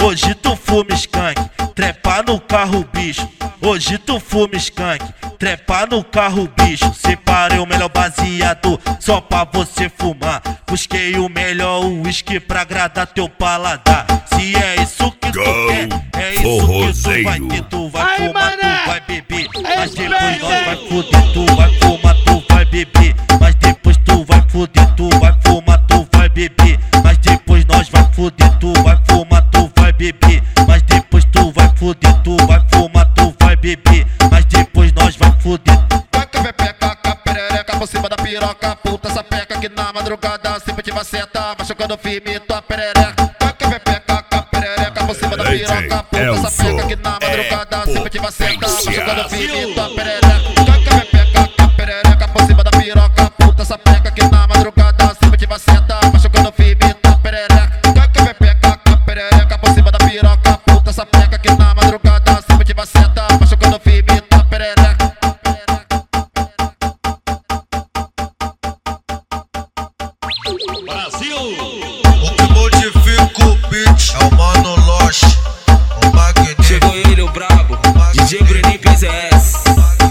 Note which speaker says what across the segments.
Speaker 1: Hoje tu fuma skunk, trepa no carro bicho. Hoje tu fuma skunk, trepa no carro bicho. Separei o melhor baseado só pra você fumar. Busquei o melhor uísque pra agradar teu paladar. Se é isso que tu quer, é isso que tu vai ter. Tu vai fumar, tu vai beber, mas depois nós vai foder. Tu vai fumar, tu vai beber, mas depois tu vai foder. Tu vai fumar, tu vai beber, mas depois nós vai foder. Tu vai fumar, tu vai beber, mas depois tu vai foder. Tu vai fumar, tu vai beber, mas depois nós vai foder.
Speaker 2: Taca pepeca, perereca por cima da piroca. Puta sapeca que na madrugada sempre te vai sentar, machucando firme tua perereca. Taca pepeca, perereca por cima da piroca. Puta sapeca que na madrugada sempre te vai sentar, machucando firme tua perereca. Taca pepeca, perereca por cima da piroca. Puta sapeca que na madrugada sempre te vai sentar, machucando firme tua perereca. Taca pepeca, perereca por cima da piroca. Puta sapeca que na madrugada sempre te vai sentar, machucando firme tua perereca.
Speaker 3: Brasil!
Speaker 4: O que modifica o beat é o Mano Loche, o Magneto.
Speaker 5: Chegou ele, o brabo, DJ Bruninho PZS.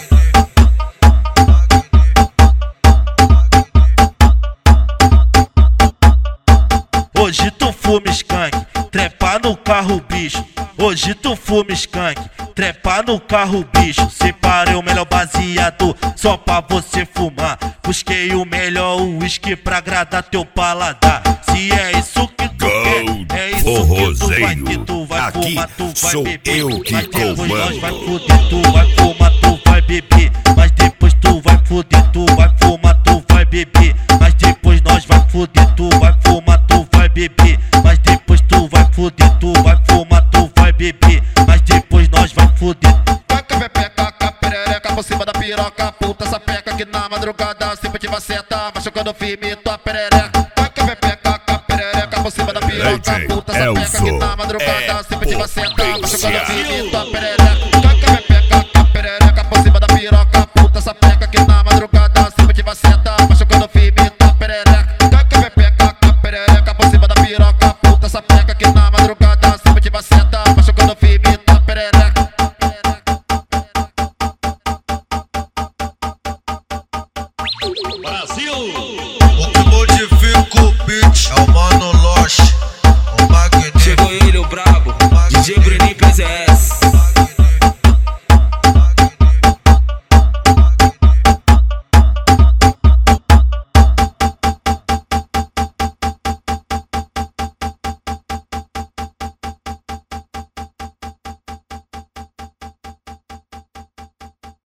Speaker 1: Hoje tu fuma skunk, trepa no carro bicho. Hoje tu fuma skunk, trepa no carro bicho. Separei o melhor baseado só pra você fumar. Busquei o melhor uísque pra agradar teu paladar. Se é isso que tu quer, é isso que tu vai ter. Tu vai fumar, tu vai beber, mas depois nós vai foder. Tu vai fumar, tu vai beber, mas depois tu vai foder. Tu vai fumar, tu vai beber, mas depois nós vai foder. Tu vai fumar, tu vai beber, mas depois tu vai foder. Tu vai fumar, tu vai beber, mas depois nós vai foder.
Speaker 2: Taca pepeca, perereca por cima da piroca. Puta sapeca que na madrugada sempre te vai sentar, machucando firme tua perereca. Taca pepeca, perereca por cima da piroca. Puta sapeca que na madrugada sempre te vai sentar, machucando firme tua perereca.